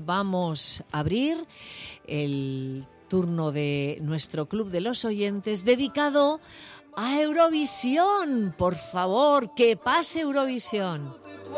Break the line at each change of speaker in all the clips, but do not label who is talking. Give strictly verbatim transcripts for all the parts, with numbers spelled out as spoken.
vamos a abrir el turno de nuestro Club de los Oyentes dedicado a Eurovisión. Por favor, que pase Eurovisión.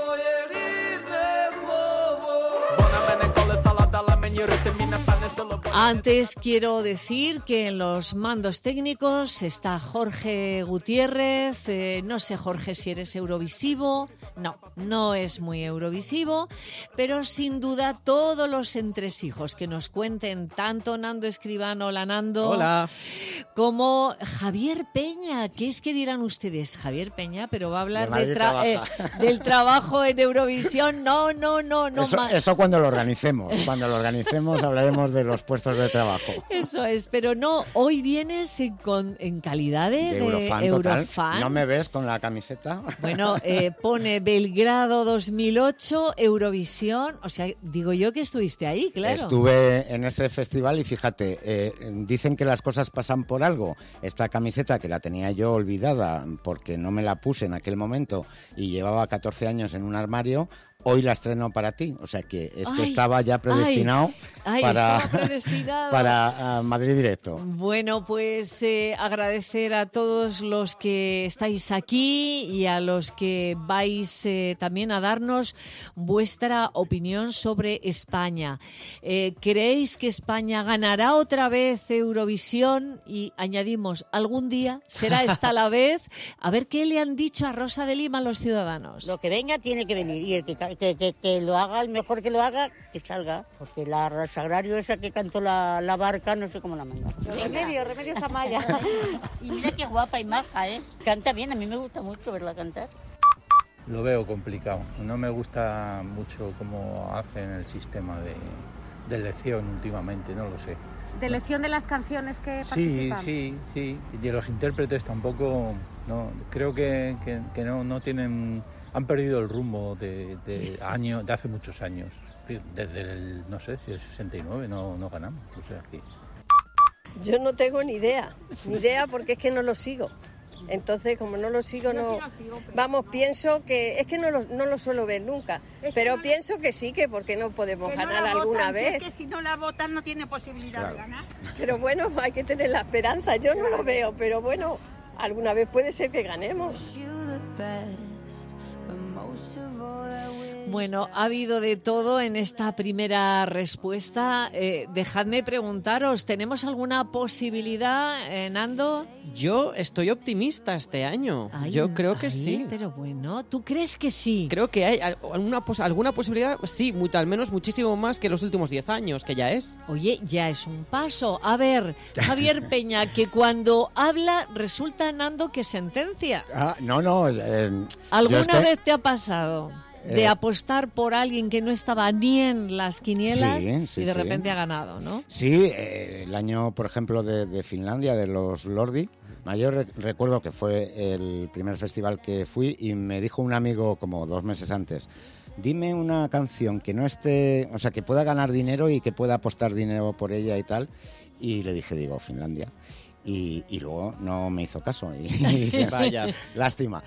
Antes quiero decir que en los mandos técnicos está Jorge Gutiérrez. Eh, no sé, Jorge, si eres eurovisivo. No, no es muy eurovisivo, pero sin duda todos los entresijos que nos cuenten tanto Nando Escribano, hola Nando,
hola,
como Javier Peña, que es que dirán ustedes, Javier Peña, pero va a hablar de de tra- eh, del trabajo en Eurovisión. No, no, no, no.
Eso,
ma-
eso cuando lo organicemos, cuando lo organicemos hablaremos de los puestos de trabajo.
Eso es, pero no, hoy vienes en, con, en calidad de,
De
de
Eurofan,
Eurofan.
Total. ¿No me ves con la camiseta?
Bueno, eh, pone Belgrado dos mil ocho, Eurovisión, o sea, digo yo que estuviste ahí, claro.
Estuve en ese festival y fíjate, eh, dicen que las cosas pasan por algo. Esta camiseta que la tenía yo olvidada porque no me la puse en aquel momento y llevaba catorce años en un armario, hoy la estreno para ti, o sea que esto
ay,
estaba ya predestinado
ay, ay,
para,
estaba predestinado.
para uh, Madrid Directo.
Bueno, pues eh, agradecer a todos los que estáis aquí y a los que vais eh, también a darnos vuestra opinión sobre España. Eh, ¿Creéis que España ganará otra vez Eurovisión? Y añadimos, algún día será esta la vez. A ver qué le han dicho a Rosa de Lima los ciudadanos.
Lo que venga tiene que venir y el que Que, que, que lo haga, el mejor que lo haga, que salga. Porque la Sagrario esa que cantó la, la barca, no sé cómo la manda. Remedio, Remedio Zamaya. Y mira qué guapa y maja, ¿eh? Canta bien, a mí me gusta mucho verla cantar.
Lo veo complicado. No me gusta mucho cómo hacen el sistema de, de elección últimamente, no lo sé.
¿De elección de las canciones que
Sí,
participan?
sí, sí. Y de los intérpretes tampoco, no, creo que, que, que no, no tienen... Han perdido el rumbo de, de, año, de hace muchos años. Desde el, no sé, si el sesenta y nueve no, no ganamos. O sea, que...
Yo no tengo ni idea, ni idea porque es que no lo sigo. Entonces, como no lo sigo, no... Vamos, pienso que... Es que no lo, no lo suelo ver nunca, pero pienso que sí, que porque no podemos ganar alguna vez.
Es que si no la votan no tiene posibilidad
Claro.
de ganar.
Pero bueno, hay que tener la esperanza. Yo no lo veo, pero bueno, alguna vez puede ser que ganemos.
Bueno, ha habido de todo en esta primera respuesta. Eh, dejadme preguntaros, ¿tenemos alguna posibilidad, eh, Nando?
Yo estoy optimista este año.
Ay,
Yo creo que
ay,
sí.
Pero bueno, ¿tú crees que sí?
Creo que hay alguna, pos- alguna posibilidad, sí, muy, al menos muchísimo más que los últimos diez años, que ya es.
Oye, ya es un paso. A ver, Javier Peña, que cuando habla resulta, Nando, que sentencia.
Ah, no, no. Eh,
¿Alguna
yo estoy-
vez te ha pasado de
Eh,
apostar por alguien que no estaba ni en las quinielas
Sí, sí,
y de
sí.
repente ha ganado, ¿no?
Sí, eh, el año, por ejemplo, de, de Finlandia, de los Lordi, yo re- recuerdo que fue el primer festival que fui y me dijo un amigo como dos meses antes, dime una canción que no esté, o sea, que pueda ganar dinero y que pueda apostar dinero por ella y tal, y le dije, digo, Finlandia. Y, y luego no me hizo caso y, y
Vaya.
lástima.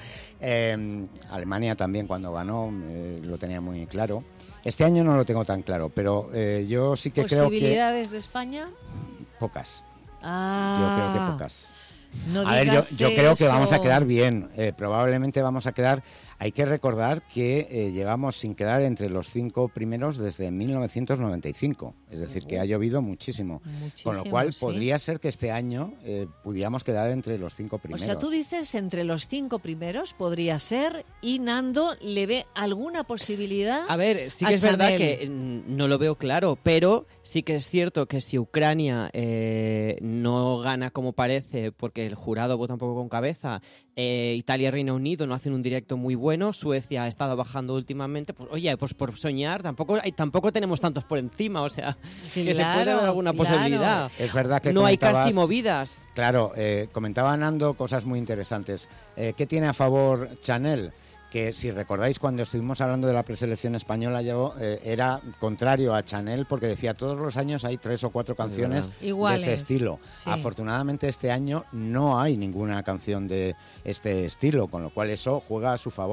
Eh, Alemania también cuando ganó eh, lo tenía muy claro. Este año no lo tengo tan claro, pero eh, yo sí que creo que
¿Posibilidades de España?
pocas.
Ah,
Yo creo que pocas.
No
A ver, yo,
digas
yo creo que
eso.
vamos a quedar bien. Eh, probablemente vamos a quedar... Hay que recordar que eh, llegamos sin quedar entre los cinco primeros desde mil novecientos noventa y cinco. Es decir, que ha llovido muchísimo.
Muchísimo,
Con lo cual,
sí.
podría ser que este año eh, pudiéramos quedar entre los cinco
O
primeros.
sea, tú dices entre los cinco primeros podría ser, y Nando le ve alguna posibilidad.
A ver, sí
a
que es verdad
Chanel.
que mm, no lo veo claro, pero sí que es cierto que si Ucrania eh, no gana como parece, porque el jurado vota un poco con cabeza, eh, Italia y Reino Unido no hacen un directo muy bueno, Suecia ha estado bajando últimamente, pues oye, pues por soñar, tampoco hay, tampoco tenemos tantos por encima, o sea, es que se
Claro,
puede ver alguna
claro.
posibilidad.
Es verdad que
No hay
comentabas-
casi movidas.
Claro, eh, comentaba Nando cosas muy interesantes. Eh, ¿Qué tiene a favor Chanel? Que si recordáis cuando estuvimos hablando de la preselección española, yo eh, era contrario a Chanel porque decía todos los años hay tres o cuatro canciones de
Iguales,
ese estilo.
sí.
Afortunadamente este año no hay ninguna canción de este estilo, con lo cual eso juega a su favor.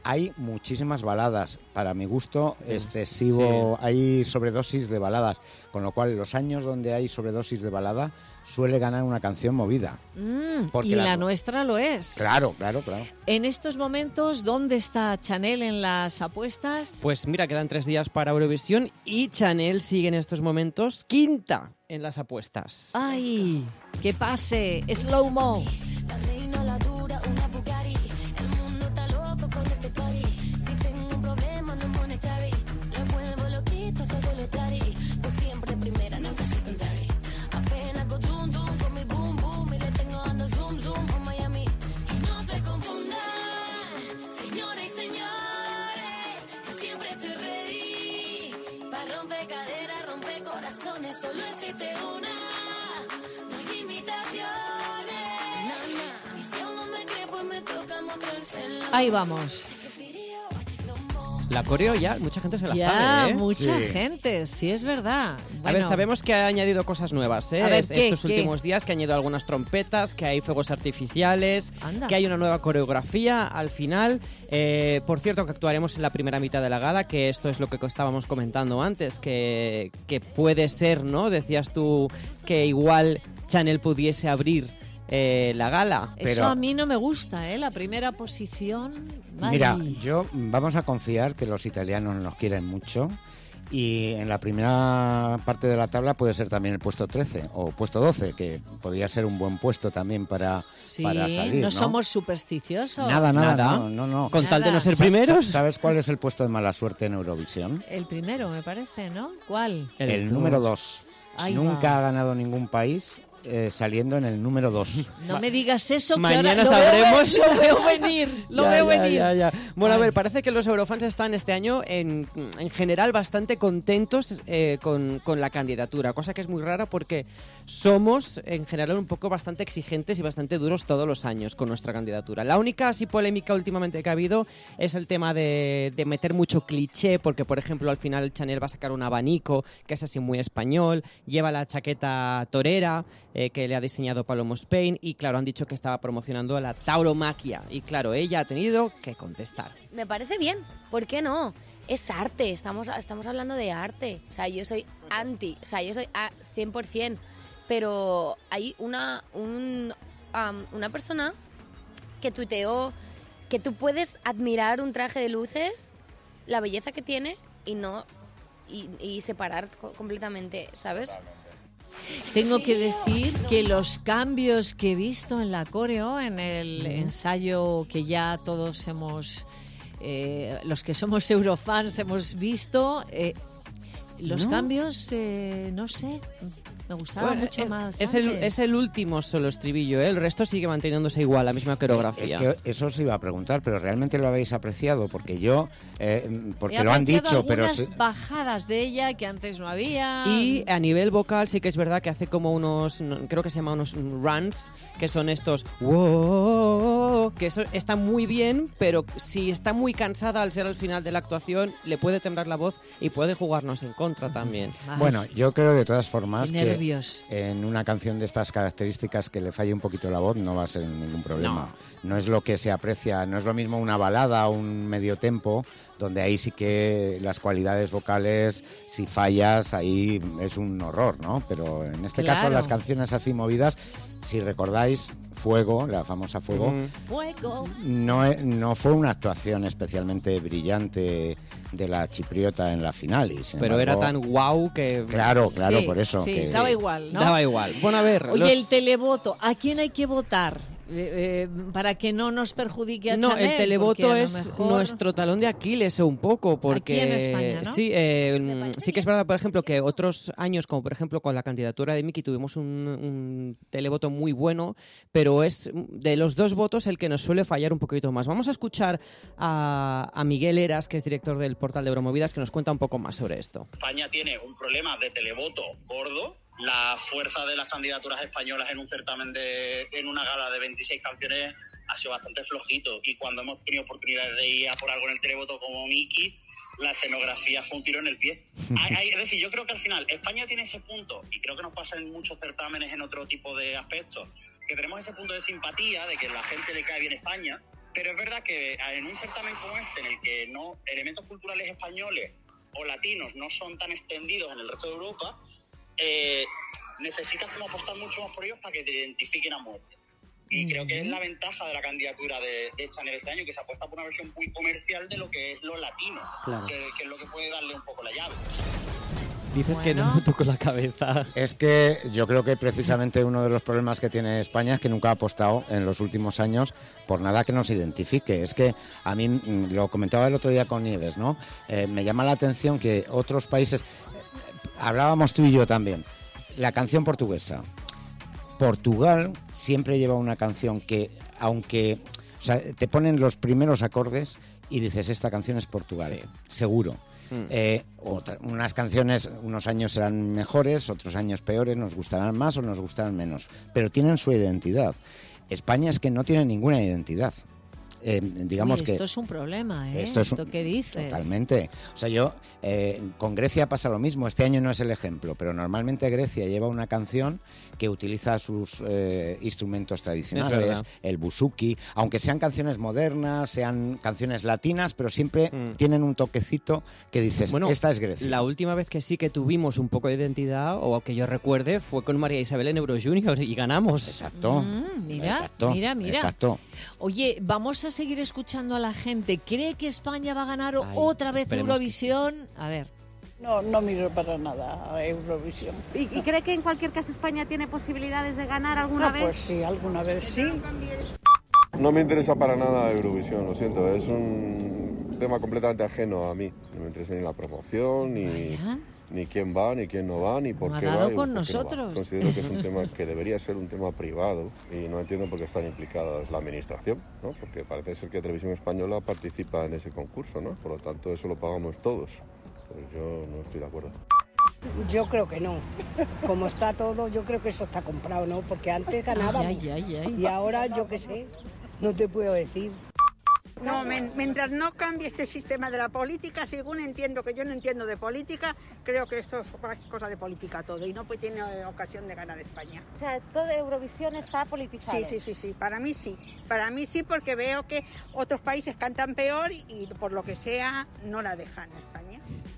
hay muchísimas baladas. Para mi gusto, excesivo, sí. Hay sobredosis de baladas, con lo cual los años donde hay sobredosis de balada suele ganar una canción movida.
Mm, y la, la nuestra lo es.
Claro, claro, claro.
En estos momentos, ¿dónde está Chanel en las apuestas?
Pues mira, quedan tres días para Eurovisión y Chanel sigue en estos momentos quinta en las apuestas.
¡Ay! ¡Que pase! ¡Slow-mo!
La reina, la dura, una Bugatti. El mundo está loco con este party. Si tengo un problema, no monetary. Le vuelvo loquito todo lo tari. Pues siempre primera, nunca secondary. Apenas con zoom, zoom, con mi boom, boom. Y le tengo dando zoom, zoom a Miami. Y no se confundan, señores y señores. Yo siempre estoy ready. Para romper caderas, romper corazones. Solo existe una. No hay limitaciones.
Ahí vamos.
La coreo ya, mucha gente se la
ya,
sabe, ¿eh?
mucha
sí.
gente, sí es verdad. Bueno.
A ver, sabemos que ha añadido cosas nuevas, ¿eh?
A ver, ¿qué,
estos
qué?
últimos días, que ha añadido algunas trompetas, que hay fuegos artificiales,
Anda.
que hay una nueva coreografía al final. Eh, por cierto, que actuaremos en la primera mitad de la gala, que esto es lo que estábamos comentando antes, que, que puede ser, ¿no? Decías tú que igual Chanel pudiese abrir Eh, la gala.
Eso
pero,
a mí no me gusta, ¿eh? La primera posición. Ay.
Mira, yo vamos a confiar que los italianos nos quieren mucho y en la primera parte de la tabla puede ser también el puesto trece o puesto doce, que podría ser un buen puesto también para,
sí,
para salir,
no,
¿no?
somos supersticiosos.
Nada, nada,
Nada.
No, no, no.
Con
Nada.
tal de no ser primeros.
¿Sabes cuál es el puesto de mala suerte en Eurovisión?
El primero, me parece, ¿no? ¿Cuál?
El, el
dos.
número dos.
Ahí
Nunca
va.
ha ganado ningún país eh, saliendo en el número dos.
No me digas eso, que
Mañana
ahora
sabremos.
Lo veo, lo veo venir, lo
Ya,
veo
ya,
venir.
ya, ya. Bueno,
Ay.
a ver, parece que los eurofans están este año en, en general bastante contentos eh, con, con la candidatura, cosa que es muy rara porque somos en general un poco bastante exigentes y bastante duros todos los años con nuestra candidatura. La única así polémica últimamente que ha habido es el tema de, de meter mucho cliché, porque por ejemplo al final Chanel va a sacar un abanico que es así muy español, lleva la chaqueta torera eh, que le ha diseñado Palomo Spain y claro, han dicho que estaba promocionando la tauromaquia y claro, ella ha tenido que contestar.
Me parece bien, ¿por qué no? Es arte, estamos, estamos hablando de arte. O sea, yo soy anti, o sea, yo soy a cien por ciento, pero hay una, un, um, una persona que tuiteó que tú puedes admirar un traje de luces, la belleza que tiene y no y, y separar co- completamente, ¿sabes?
Tengo que decir que los cambios que he visto en la coreo, en el ensayo que ya todos hemos, eh, los que somos eurofans hemos visto, eh, los
¿No?
cambios, eh, no sé, me gustaba
Bueno,
mucho
es,
más
es el,
antes.
es el último solo estribillo, ¿eh? El resto sigue manteniéndose igual, la misma coreografía.
Es que eso os iba a preguntar, pero ¿realmente lo habéis apreciado? Porque yo, eh, porque
He
lo han
apreciado
dicho, pero...
algunas
se-
bajadas de ella que antes no había.
Y a nivel vocal sí que es verdad que hace como unos, no, creo que se llama unos runs, que son estos wow, que eso está muy bien, pero si está muy cansada al ser al final de la actuación, le puede temblar la voz y puede jugarnos en contra también.
Ay,
Bueno, yo creo de todas formas
qué
que
nervios.
en una canción de estas características que le falle un poquito la voz no va a ser ningún problema. No, es lo que se aprecia, no es lo mismo una balada o un medio tempo, donde ahí sí que las cualidades vocales, si fallas, ahí es un horror, ¿no? Pero en este caso
Claro.
las canciones así movidas, si recordáis, Fuego, la famosa Fuego,
Ujú.
Fuego.
no, e- no fue una actuación especialmente brillante de la chipriota en la final. Y sin
Pero era
embargo,
tan guau que
Claro, claro,
Sí,
por eso.
sí,
que-
daba igual, ¿no?
daba igual. Bueno, a ver.
Oye,
los-
el televoto, ¿a quién hay que votar? Eh, eh, para que no nos perjudique a
No,
Chanel,
el
porque
televoto
a lo
es
mejor-
nuestro talón de Aquiles un poco, porque
Aquí en España, ¿no?
sí, eh, sí que es verdad, por ejemplo, que otros años, como por ejemplo con la candidatura de Miki, tuvimos un, un televoto muy bueno, pero es de los dos votos el que nos suele fallar un poquito más. Vamos a escuchar a, a Miguel Eras, que es director del portal de Euromovidas, que nos cuenta un poco más sobre esto.
España tiene un problema de televoto gordo. La fuerza de las candidaturas españolas en un certamen de, en una gala de veintiséis canciones ha sido bastante flojito, y cuando hemos tenido oportunidades de ir a por algo en el televoto como Miki, la escenografía fue un tiro en el pie. Hay, hay, es decir, yo creo que al final España tiene ese punto, y creo que nos pasa en muchos certámenes en otro tipo de aspectos, que tenemos ese punto de simpatía, de que a la gente le cae bien España, Pero es verdad que en un certamen como este, en el que no elementos culturales españoles o latinos no son tan extendidos en el resto de Europa, eh, necesitas como apostar mucho más por ellos para que te identifiquen a muerte. Y creo que es la ventaja de la candidatura de, de Chanel este año, que se apuesta por una versión muy comercial de lo que es lo latino,
claro.
que, que es lo que puede darle un poco la llave.
Dices
Bueno.
que no, tú con la cabeza.
Es que yo creo que precisamente uno de los problemas que tiene España es que nunca ha apostado en los últimos años por nada que nos identifique. Es que a mí, mm, lo comentaba el otro día con Nieves, ¿no? Eh, me llama la atención que otros países, eh, hablábamos tú y yo también, la canción portuguesa. Portugal siempre lleva una canción que, aunque, o sea, te ponen los primeros acordes y dices, esta canción es Portugal,
Sí.
seguro.
Mm.
Eh, otra- unas canciones, unos años serán mejores, otros años peores, nos gustarán más o nos gustarán menos, pero tienen su identidad. España es que no tiene ninguna identidad. Eh, digamos
Uy,
que
esto es un problema, ¿eh?
esto
Esto,
es un-
que dices.
Totalmente. O sea, yo, eh, con Grecia pasa lo mismo. Este año no es el ejemplo, pero normalmente Grecia lleva una canción que utiliza sus eh, instrumentos
Es
tradicionales,
verdad.
el buzuki, aunque sean canciones modernas, sean canciones latinas, pero siempre
Mm.
tienen un toquecito que dices,
Bueno,
esta es Grecia.
La última vez que sí que tuvimos un poco de identidad, o que yo recuerde, fue con María Isabel en Euro Junior y ganamos.
Exacto.
Mm, mira,
Exacto,
mira, mira.
Exacto.
Oye, vamos a seguir escuchando a la gente. ¿Cree que España va a ganar
Ay,
otra vez
esperemos que
Eurovisión? A ver.
No, no miro para nada a Eurovisión.
¿Y, y cree que en cualquier caso España tiene posibilidades de ganar alguna
Ah,
vez?
pues sí, alguna vez sí.
No me interesa para nada Eurovisión, lo siento, es un tema completamente ajeno a mí. No me interesa ni la promoción, ni,
Vaya.
ni quién va, ni quién no va, ni por
No ha
qué
dado
va. y
con
por qué no va.
nosotros.
Considero que es un tema que debería ser un tema privado y no entiendo por qué están implicadas la administración, ¿no? Porque parece ser que Televisión Española participa en ese concurso, ¿no? Por lo tanto, eso lo pagamos todos. Pues yo no estoy de acuerdo.
Yo creo que no. Como está todo, yo creo que eso está comprado, ¿no? Porque antes ganábamos
Ay, ay, ay.
y ahora yo qué sé, no te puedo decir.
No, men- mientras no cambie este sistema de la política, según entiendo que yo no entiendo de política, creo que esto es cosa de política todo y no pues tiene eh, ocasión de ganar España.
O sea, toda Eurovisión está politizada.
Sí, sí, sí, sí, para mí sí. Para mí sí porque veo que otros países cantan peor y por lo que sea no la dejan en España.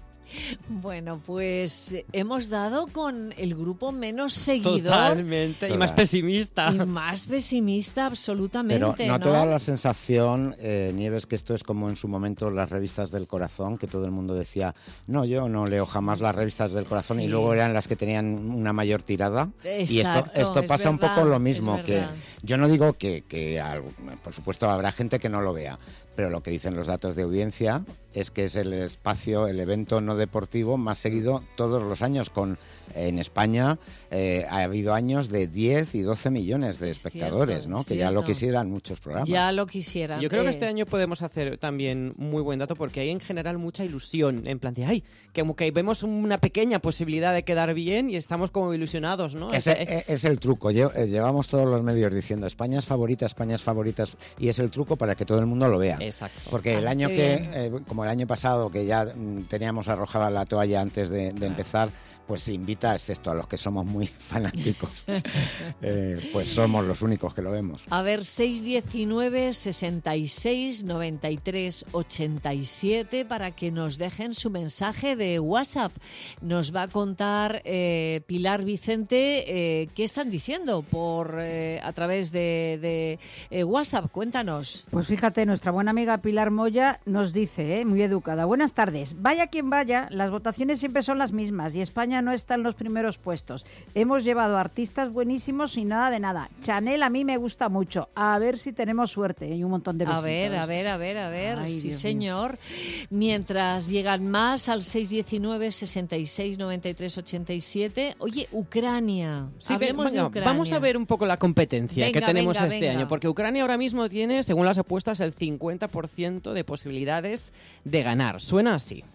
Bueno, pues eh, hemos dado con el grupo menos seguidor
Totalmente. Y más
Total.
pesimista.
y más pesimista absolutamente,
Pero no te da la sensación, eh, Nieves, que esto es como en su momento las revistas del corazón, que todo el mundo decía, no, yo no leo jamás las revistas del corazón,
Sí.
y luego eran las que tenían una mayor tirada. y esto,
Exacto,
esto
es
pasa un
verdad,
poco lo
es
mismo, que
verdad.
yo no digo que, que al- por supuesto habrá gente que no lo vea, pero lo que dicen los datos de audiencia es que es el espacio, el evento no deportivo más seguido todos los años. Con en España eh, ha habido años de diez y doce millones de espectadores,
cierto,
¿no?
es
Que ya lo
cierto.
quisieran muchos programas.
Ya lo quisieran.
Yo creo que
Eh,
este año podemos hacer también muy buen dato porque hay en general mucha ilusión, en plan de, ay, que como que vemos una pequeña posibilidad de quedar bien y estamos como ilusionados, ¿no?
Ese
Eh,
es, es el truco. Lle- eh, Llevamos todos los medios diciendo España es favorita, España es favorita, y es el truco para que todo el mundo lo vea.
Exacto.
Porque el
Ah,
año
qué
que,
bien.
eh, como el año pasado, que ya mm, teníamos arrojada la toalla antes de, de empezar, pues se invita, excepto a los que somos muy fanáticos, eh, pues somos los únicos que lo vemos.
A ver, seis diecinueve, sesenta y seis, noventa y tres, ochenta y siete para que nos dejen su mensaje de WhatsApp. Nos va a contar eh, Pilar Vicente eh, qué están diciendo por eh, a través de, de, eh, WhatsApp. Cuéntanos.
Pues fíjate, nuestra buena amiga Pilar Moya nos dice, ¿eh? muy educada, buenas tardes. Vaya quien vaya, las votaciones siempre son las mismas y España no está en los primeros puestos. Hemos llevado artistas buenísimos y nada de nada. Chanel a mí me gusta mucho. A ver si tenemos suerte y un montón de
A
besitos.
ver, a ver, a ver, a ver.
Ay,
sí,
Dios
señor. Mientras llegan más al seis diecinueve, sesenta y seis, noventa y tres, ochenta y siete. Oye, Ucrania.
Sí,
Hablemos
venga,
de Ucrania.
vamos a ver un poco la competencia
Venga,
que tenemos
venga,
este
venga.
año, porque Ucrania ahora mismo tiene, según las apuestas, el cincuenta por ciento de posibilidades de ganar. Suena así.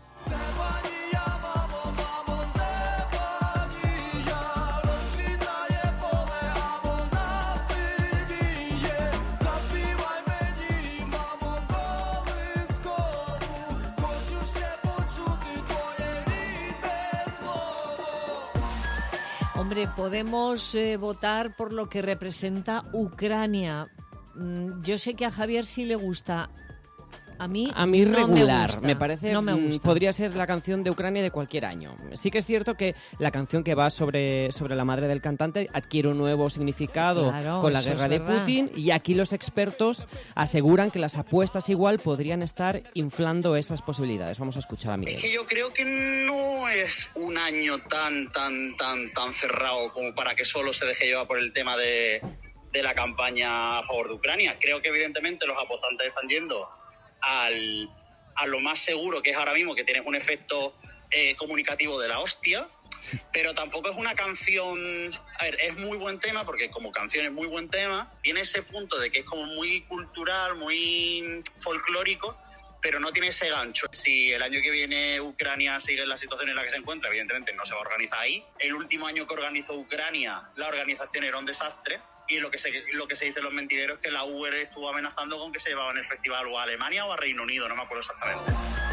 Hombre, podemos eh, votar por lo que representa Ucrania. mm, yo sé que a Javier sí le gusta. A mí,
a mí
no
regular,
me, gusta,
me parece,
no me gusta.
Podría ser la canción de Ucrania de cualquier año. Sí que es cierto que la canción que va sobre, sobre la madre del cantante adquiere un nuevo significado
Claro,
con la
eso
guerra
es
de
verdad.
Putin, y aquí los expertos aseguran que las apuestas igual podrían estar inflando esas posibilidades. Vamos a escuchar a
Es
Miguel.
que yo creo que no es un año tan, tan, tan, tan cerrado como para que solo se deje llevar por el tema de, de la campaña a favor de Ucrania. Creo que evidentemente los apostantes están yendo al, a lo más seguro, que es ahora mismo que tienes un efecto eh, comunicativo de la hostia, pero tampoco es una canción... A ver, es muy buen tema, porque como canción es muy buen tema, tiene ese punto de que es como muy cultural, muy folclórico, pero no tiene ese gancho. Si el año que viene Ucrania sigue en la situación en la que se encuentra, evidentemente no se va a organizar ahí. El último año que organizó Ucrania, la organización era un desastre, y lo que se, lo que se dice en los mentideros es que la U R estuvo amenazando con que se llevaban el festival o a Alemania o a Reino Unido, no me acuerdo exactamente.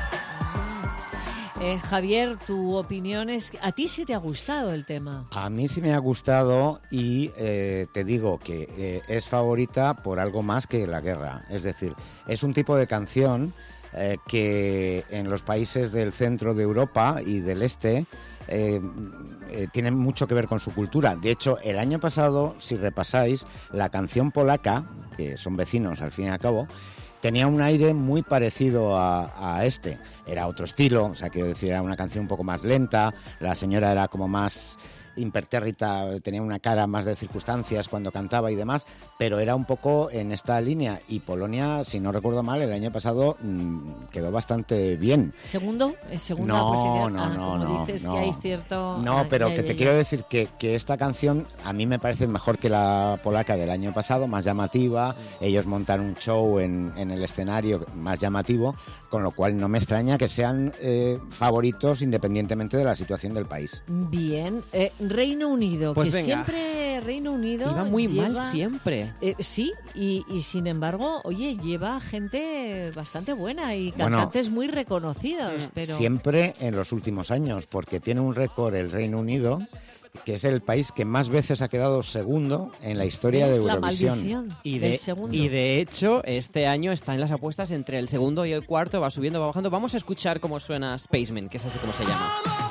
Eh, Javier, tu opinión es... ¿A ti sí te ha gustado el tema?
A mí sí me ha gustado y eh, te digo que eh, es favorita por algo más que la guerra. Es decir, es un tipo de canción eh, que en los países del centro de Europa y del este eh, eh, tienen mucho que ver con su cultura. De hecho, el año pasado, si repasáis, la canción polaca, que son vecinos al fin y al cabo, tenía un aire muy parecido a, a este. Era otro estilo, o sea, quiero decir, era una canción un poco más lenta, la señora era como más impertérrita, tenía una cara más de circunstancias cuando cantaba y demás, pero era un poco en esta línea. Y Polonia, si no recuerdo mal, el año pasado mmm, quedó bastante bien.
¿Segundo? ¿Es segunda
no,
posición?
No,
ah,
no,
como
no.
dices
no.
que hay cierto...
No,
ah,
pero
ya,
que
ya,
te
ya.
quiero decir que, que esta canción a mí me parece mejor que la polaca del año pasado, más llamativa. Ellos montan un show en, en el escenario más llamativo, con lo cual no me extraña que sean eh, favoritos independientemente de la situación del país.
Bien. Eh, Reino Unido,
Pues
que
venga.
siempre Reino Unido
Iba muy
lleva-
mal siempre.
Eh, sí, y, y sin embargo, oye, lleva gente bastante buena y
Bueno,
cantantes muy reconocidos, pero...
Siempre en los últimos años, porque tiene un récord el Reino Unido, que es el país que más veces ha quedado segundo en la historia de
Es la
Eurovisión.
maldición
Y
del
de,
segundo.
y de hecho, este año está en las apuestas entre el segundo y el cuarto, va subiendo, va bajando. Vamos a escuchar cómo suena Spaceman, que es así como se llama.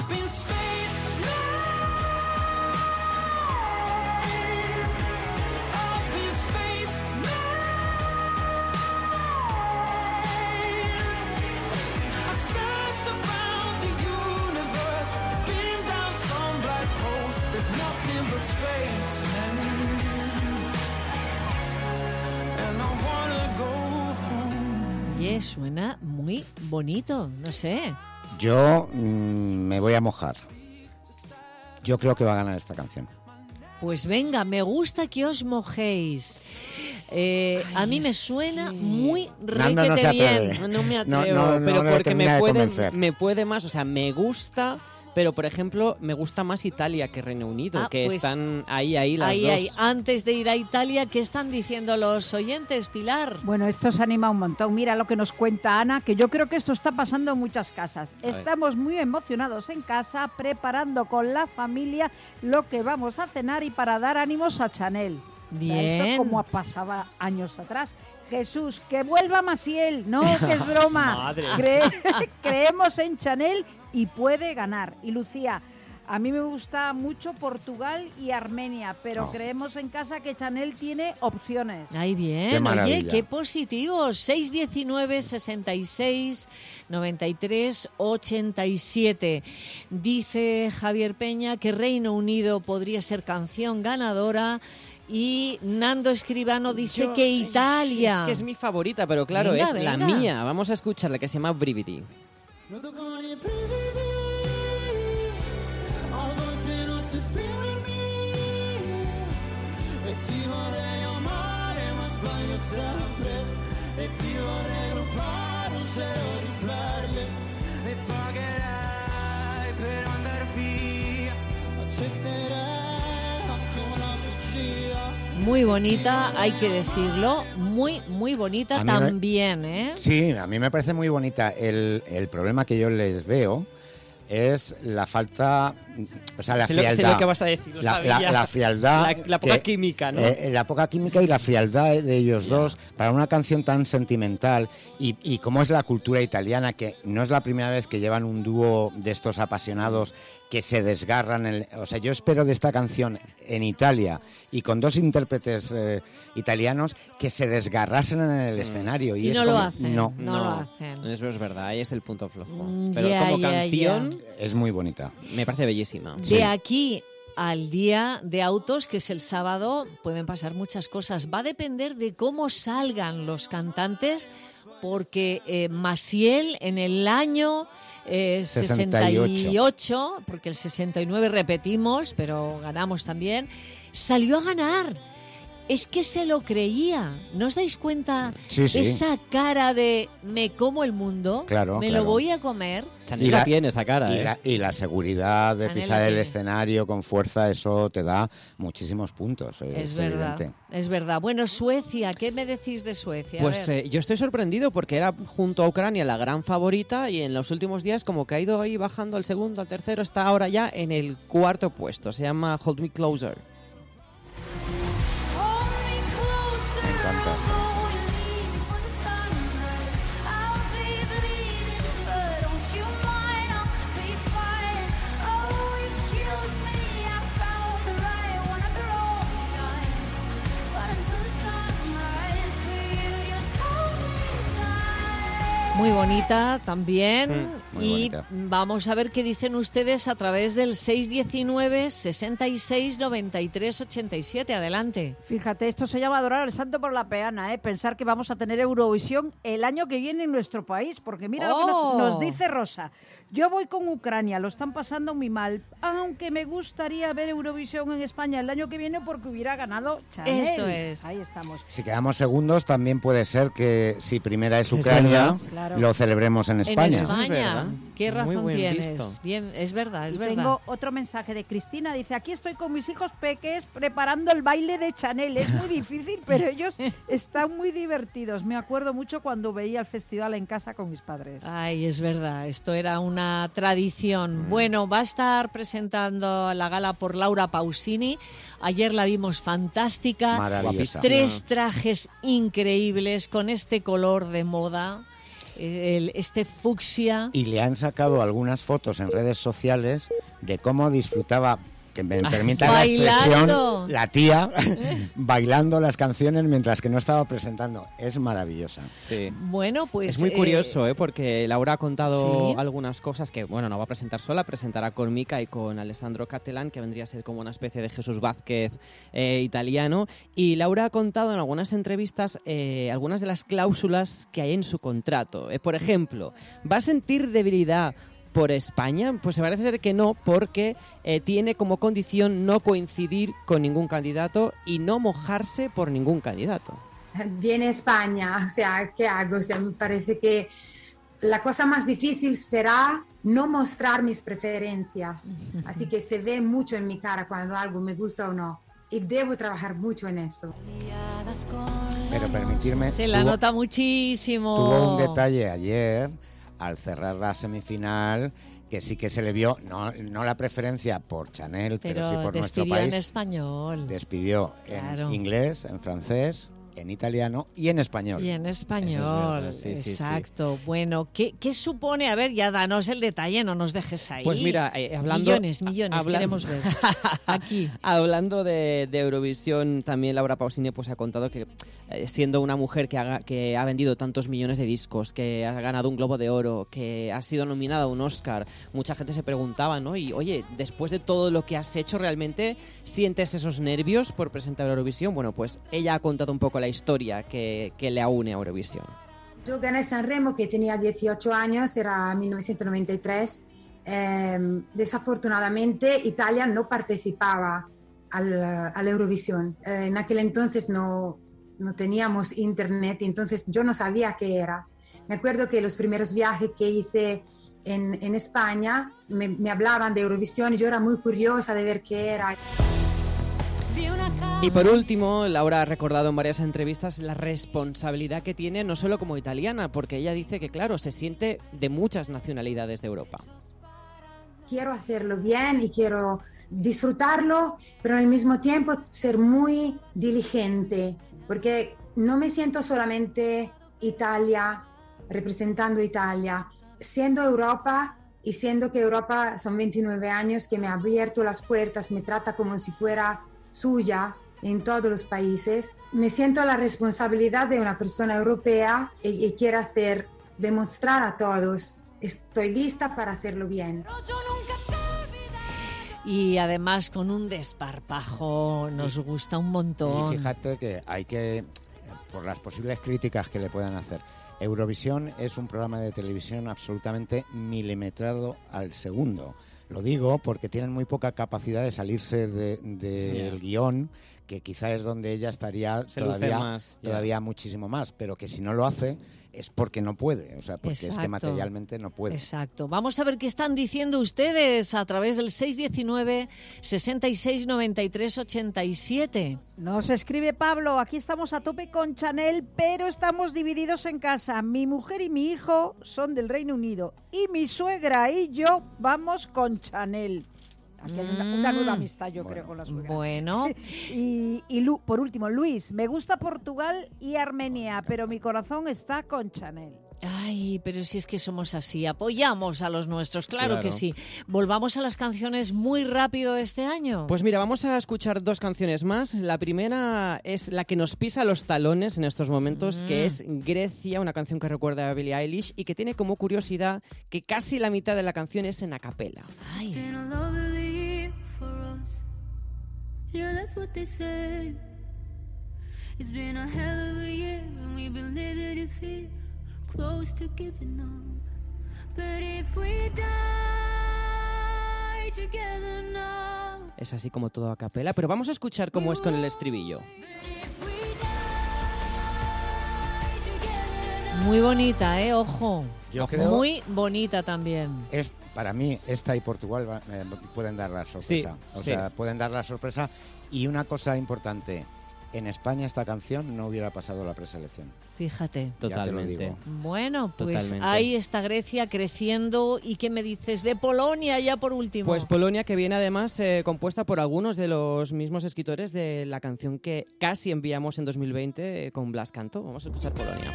Oye, suena muy bonito, no sé.
Yo mm, me voy a mojar. Yo creo que va a ganar esta canción.
Pues venga, me gusta que os mojéis. Eh, a mí me suena muy
Nando
requete
no se atreve.
bien.
No me
No,
atrevo,
no, no,
pero
no
porque
termina
me
de
puede,
convencer.
me puede más, o sea, me gusta, pero por ejemplo, me gusta más Italia que Reino Unido,
Ah,
que
pues
están ahí, ahí las
Ahí,
dos.
ahí. Antes de ir a Italia, ¿qué están diciendo los oyentes, Pilar?
Bueno, esto se anima un montón. Mira lo que nos cuenta Ana, que yo creo que esto está pasando en muchas casas.
ver.
Estamos muy emocionados en casa, preparando con la familia lo que vamos a cenar y para dar ánimos a Chanel. O sea,
Bien.
esto como pasaba años atrás. Jesús, que vuelva Maciel. No, que es broma.
Madre.
Cre- creemos en Chanel y puede ganar. Y Lucía, a mí me gusta mucho Portugal y Armenia, pero
Oh.
creemos en casa que Chanel tiene opciones.
Ay, bien,
Qué
oye,
maravilla.
qué positivo. seis diecinueve, sesenta y seis, noventa y tres, ochenta y siete. Dice Javier Peña que Reino Unido podría ser canción ganadora y Nando Escribano dice
Yo-
que Italia.
Es que es mi favorita, pero claro,
Venga,
es la
venga.
mía. Vamos a escucharla, que se llama Brividi.
Muy bonita, hay que decirlo. Muy, muy bonita
A mí me-
también, ¿eh?
Sí, a mí me parece muy bonita. El, el problema que yo les veo es la falta, o sea, la
sé lo,
frialdad.
sé lo que vas a decir, lo
la,
sabía.
la, la frialdad.
La, la poca
que,
química, ¿no?
Eh, la poca química y la frialdad de ellos yeah. dos para una canción tan sentimental y, y cómo es la cultura italiana, que no es la primera vez que llevan un dúo de estos apasionados que se desgarran. El, o sea, yo espero de esta canción en Italia y con dos intérpretes eh, italianos que se desgarrasen en el escenario. Y,
y
es
no
como,
lo hacen.
No,
no, no lo hacen.
Eso es verdad, ahí es el punto flojo.
Mm,
Pero
yeah,
como
yeah,
canción
yeah.
es muy bonita.
Me parece bellísima.
De
sí.
aquí al día de autos, que es el sábado, pueden pasar muchas cosas. Va a depender de cómo salgan los cantantes, porque eh, Maciel en el año eh, sesenta y ocho, porque el sesenta y nueve repetimos, pero ganamos también, salió a ganar. Es que se lo creía. ¿No os dais cuenta?
Sí, sí.
Esa cara de me como el mundo,
claro,
me
claro.
lo voy a comer.
Chanel la, la tiene esa cara,
y
¿eh?
La, y la seguridad de
Chanel
pisar el
tiene.
escenario con fuerza, eso te da muchísimos puntos. Es,
Es verdad,
evidente.
es verdad. Bueno, Suecia, ¿qué me decís de Suecia? A
Pues
ver.
eh, yo estoy sorprendido porque era junto a Ucrania la gran favorita y en los últimos días como que ha ido ahí bajando al segundo, al tercero, está ahora ya en el cuarto puesto. Se llama Hold Me Closer.
Me encanta.
Muy bonita también.
Mm, muy
y
bonita.
vamos a ver qué dicen ustedes a través del seis diecinueve, sesenta y seis, noventa y tres, ochenta y siete. Adelante.
Fíjate, esto se llama adorar al santo por la peana, ¿eh? Pensar que vamos a tener Eurovisión el año que viene en nuestro país, porque mira lo que
Oh.
nos, nos dice Rosa. Yo voy con Ucrania, lo están pasando muy mal, aunque me gustaría ver Eurovisión en España el año que viene porque hubiera ganado Chanel.
Eso es.
Ahí estamos.
Si quedamos segundos, también puede ser que si primera es
Es
Ucrania,
verdad.
Claro.
lo celebremos en España.
En
Eso es
España.
verdad.
¿Qué
Muy
razón
buen
tienes?
visto.
Bien, es verdad, es
Y
verdad.
tengo otro mensaje de Cristina, dice, aquí estoy con mis hijos peques preparando el baile de Chanel. Es muy difícil, pero ellos están muy divertidos. Me acuerdo mucho cuando veía el festival en casa con mis padres.
Ay, es verdad, esto era una tradición. Bueno, va a estar presentando la gala por Laura Pausini. Ayer la vimos fantástica.
Maravillosa.
Tres trajes increíbles con este color de moda, el, este fucsia.
Y le han sacado algunas fotos en redes sociales de cómo disfrutaba, que me permita la expresión,
Bailando.
la tía bailando las canciones mientras que no estaba presentando. Es maravillosa.
Sí.
Bueno, pues...
Es muy
eh,
curioso, ¿eh? Porque Laura ha contado
¿sí?
algunas cosas que, bueno, no va a presentar sola, presentará con Mika y con Alessandro Cattelan, que vendría a ser como una especie de Jesús Vázquez eh, italiano. Y Laura ha contado en algunas entrevistas eh, algunas de las cláusulas que hay en su contrato. Eh, por ejemplo, ¿va a sentir debilidad por España? Pues se parece ser que no, porque eh, tiene como condición no coincidir con ningún candidato y no mojarse por ningún candidato.
Viene España, o sea, ¿qué hago? O sea, me parece que la cosa más difícil será no mostrar mis preferencias. Así que se ve mucho en mi cara cuando algo me gusta o no. Y debo trabajar mucho en eso.
Pero permitirme...
Se la
tuvo-
nota muchísimo.
Tuvo un detalle ayer, al cerrar la semifinal, que sí que se le vio, no, no la preferencia por Chanel, pero,
Pero
sí por nuestro
despidió
país.
en español.
Despidió
Claro.
en inglés, en francés, en italiano y en español.
Y en español,
verdad, sí, sí, sí.
exacto. Bueno, ¿qué, ¿qué supone? A ver, ya danos el detalle, no nos dejes ahí.
Pues mira, eh, hablando...
Millones, millones,
hablan-
queremos ver. Aquí.
Hablando de, de Eurovisión, también Laura Pausini pues ha contado que eh, siendo una mujer que, haga, que ha vendido tantos millones de discos, que ha ganado un Globo de Oro, que ha sido nominada a un Oscar, mucha gente se preguntaba, ¿no? Y oye, después de todo lo que has hecho, ¿realmente sientes esos nervios por presentar Eurovisión? Bueno, pues ella ha contado un poco la historia que, que le aúne a Eurovisión.
Yo gané Sanremo que tenía dieciocho años, era mil novecientos noventa y tres. Eh, desafortunadamente Italia no participaba al, a la Eurovisión. Eh, en aquel entonces no, no teníamos internet, entonces yo no sabía qué era. Me acuerdo que los primeros viajes que hice en, en España me, me hablaban de Eurovisión y yo era muy curiosa de ver qué era.
Y por último, Laura ha recordado en varias entrevistas la responsabilidad que tiene no solo como italiana, porque ella dice que, claro, se siente de muchas nacionalidades de Europa.
quiero hacerlo bien y quiero disfrutarlo, pero al mismo tiempo ser muy diligente, porque no me siento solamente Italia, representando Italia, siendo Europa y siendo que Europa son veintinueve años que me ha abierto las puertas, me trata como si fuera suya en todos los países, me siento la responsabilidad de una persona europea y, y quiero hacer, demostrar a todos, estoy lista para hacerlo bien.
Y además con un desparpajo, nos gusta un montón.
Y fíjate que hay que, por las posibles críticas que le puedan hacer, Eurovisión es un programa de televisión absolutamente milimetrado al segundo. Lo digo porque tienen muy poca capacidad de salirse de, de yeah. el guión, que quizá es donde ella estaría Se todavía, más, yeah. todavía muchísimo más, pero que si no lo hace es porque no puede, o sea, porque Exacto. es que materialmente no puede.
Exacto. Vamos a ver qué están diciendo ustedes a través del seis diecinueve, sesenta y seis, noventa y tres, ochenta y siete.
Nos escribe Pablo, aquí estamos a tope con Chanel, pero estamos divididos en casa. Mi mujer y mi hijo son del Reino Unido y mi suegra y yo vamos con Chanel. Aquí hay una, una nueva amistad, yo bueno, creo, con la suegra.
Bueno.
y y Lu, por último, Luis, me gusta Portugal y Armenia, pero mi corazón está con Chanel.
Ay, pero si es que somos así, apoyamos a los nuestros, claro, claro que sí. Volvamos a las canciones muy rápido este año.
Pues mira, vamos a escuchar dos canciones más. La primera es la que nos pisa los talones en estos momentos, mm. que es Grecia, una canción que recuerda a Billie Eilish y que tiene como curiosidad que casi la mitad de la canción es en a capela.
Ay.
Yeah, that's what they say. It's been a hell of a year and we've been living in fear, close to giving up. But if we die together now.
Es así como todo a capela, pero vamos a escuchar cómo es con el estribillo.
Muy bonita, ¿eh? Ojo.
Yo creo
Muy bonita también.
Es, para mí, esta y Portugal va, eh, pueden dar la sorpresa.
Sí,
o
sí.
sea, pueden dar la sorpresa. Y una cosa importante, en España esta canción no hubiera pasado la preselección.
Fíjate.
Totalmente.
Bueno, pues
Totalmente.
ahí está Grecia creciendo. ¿Y qué me dices de Polonia ya por último?
Pues Polonia, que viene además eh, compuesta por algunos de los mismos escritores de la canción que casi enviamos en dos mil veinte eh, con Blas Canto. Vamos a escuchar Polonia.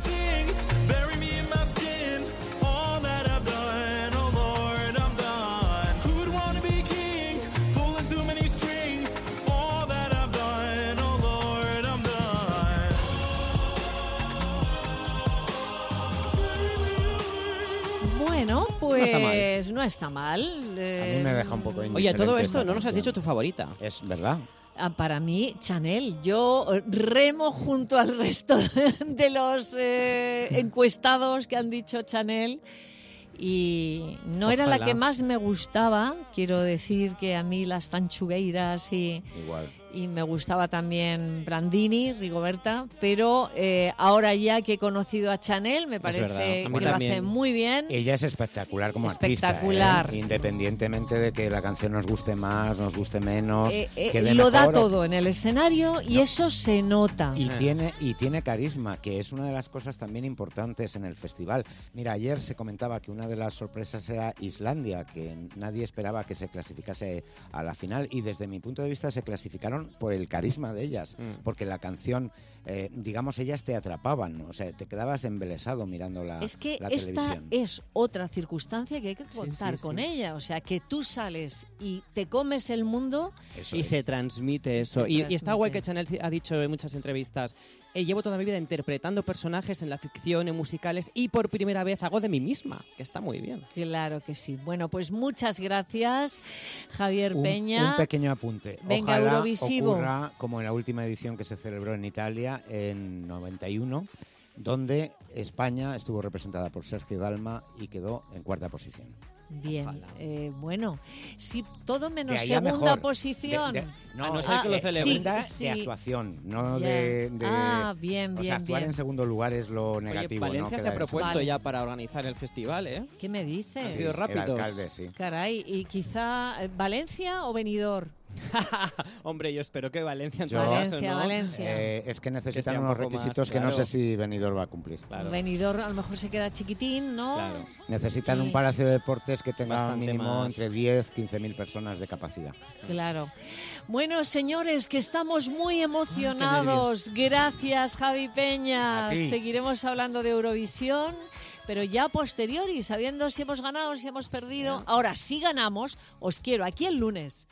Bueno, pues no está mal. No está mal.
Eh... A mí me deja un poco indiferente.
Oye, todo esto no nos has dicho tu favorita.
Es verdad.
Ah, para mí, Chanel. Yo remo junto al resto de los eh, encuestados que han dicho Chanel. Y no Ojalá. Era la que más me gustaba. Quiero decir que a mí las Tanchugueiras y...
Igual.
Y me gustaba también Brandini, Rigoberta, pero eh, ahora ya que he conocido a Chanel, me parece que lo hace muy bien.
Ella es espectacular como
espectacular.
artista, ¿eh? Independientemente de que la canción nos guste más, nos guste menos,
eh, eh,
quede
lo
mejor,
da todo en el escenario y no. eso se nota.
Y, eh. tiene, y tiene carisma, que es una de las cosas también importantes en el festival. Mira, ayer se comentaba que una de las sorpresas era Islandia, que nadie esperaba que se clasificase a la final, y desde mi punto de vista se clasificaron por el carisma de ellas, mm. porque la canción, eh, digamos, ellas te atrapaban, o sea, te quedabas embelesado mirando la
Es que
la
esta
televisión.
Es otra circunstancia que hay que contar sí, sí, con sí. ella, o sea, que tú sales y te comes el mundo
eso y es. se transmite eso. Se y, transmite. y está guay que Chanel ha dicho en muchas entrevistas, eh, llevo toda mi vida interpretando personajes en la ficción, en musicales, y por primera vez hago de mí misma, que está muy bien.
Claro que sí. Bueno, pues muchas gracias, Javier
un,
Peña.
Un pequeño apunte.
Venga,
Ojalá
Eurovisivo.
ocurra como en la última edición que se celebró en Italia en noventa y uno, donde España estuvo representada por Sergio Dalma y quedó en cuarta posición.
Bien, eh, bueno, si todo menos
segunda
mejor. posición.
De, de, no,
a
no
ser
ah,
que lo
celebre.
Sí,
de
sí.
actuación, no de, de...
Ah, bien, bien,
o sea, actuar
bien.
en segundo lugar es lo negativo.
Oye, Valencia
¿no?
se ha propuesto
vale.
ya para organizar el festival, ¿eh?
¿Qué me dices?
Ha sido rápido.
El alcalde, sí.
Caray, y quizá Valencia o Benidorm.
Hombre, yo espero que Valencia en
Yo-
todo
Valencia,
caso, ¿no?
Valencia.
Eh, es que necesitan
sea un
unos
poco más,
requisitos que no
claro.
sé si Benidorm va a cumplir.
Claro.
Benidorm a lo mejor se queda chiquitín, ¿no?
Claro.
Necesitan
Sí.
un palacio de deportes que tenga
Bastante
mínimo
más.
entre diez, quince mil personas de capacidad.
Claro. Bueno, señores, que estamos muy emocionados. Gracias, Javi Peña.
A ti.
Seguiremos hablando de Eurovisión, pero ya a posteriori, sabiendo si hemos ganado, si hemos perdido. Ahora, si ganamos, os quiero aquí el lunes.